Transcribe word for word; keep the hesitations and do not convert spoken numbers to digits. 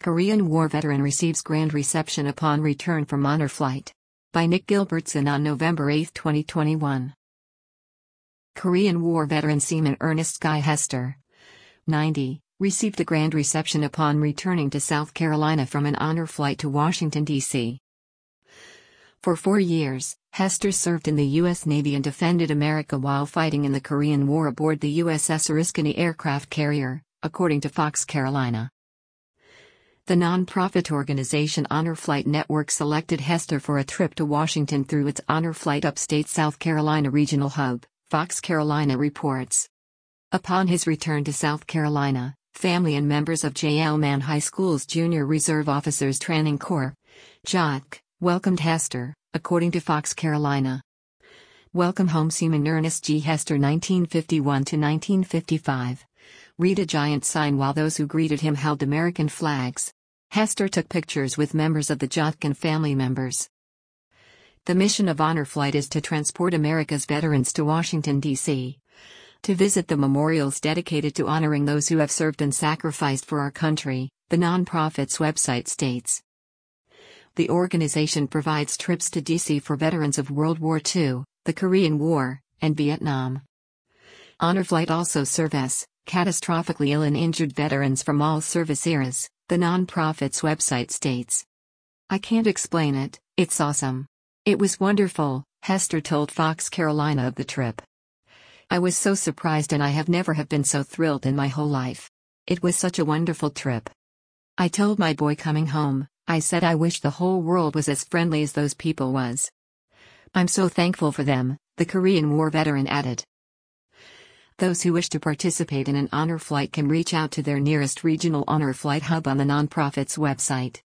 Korean War veteran receives grand reception upon return from honor flight. By Nick Gilbertson on November eighth, twenty twenty-one. Korean War veteran Seaman Ernest Guy Hester, ninety, received a grand reception upon returning to South Carolina from an honor flight to Washington, D C For four years, Hester served in the U S Navy and defended America while fighting in the Korean War aboard the U S S Oriskany aircraft carrier, according to Fox Carolina. The non-profit organization Honor Flight Network selected Hester for a trip to Washington through its Honor Flight Upstate South Carolina regional hub, Fox Carolina reports. Upon his return to South Carolina, family and members of J L Mann High School's Junior Reserve Officers Training Corps, J O C, welcomed Hester, according to Fox Carolina. Welcome home Seaman Ernest G. Hester nineteen fifty-one to nineteen fifty-five. Read a giant sign while those who greeted him held American flags. Hester took pictures with members of the J O C and family members. The mission of Honor Flight is to transport America's veterans to Washington, D C to visit the memorials dedicated to honoring those who have served and sacrificed for our country, the nonprofit's website states. The organization provides trips to D C for veterans of World War Two, the Korean War, and Vietnam. Honor Flight also serves catastrophically ill and injured veterans from all service eras, the nonprofit's website states. I can't explain it, it's awesome. It was wonderful, Hester told Fox Carolina of the trip. I was so surprised and I have never have been so thrilled in my whole life. It was such a wonderful trip. I told my boy coming home, I said I wish the whole world was as friendly as those people was. I'm so thankful for them, the Korean War veteran added. Those who wish to participate in an honor flight can reach out to their nearest regional honor flight hub on the nonprofit's website.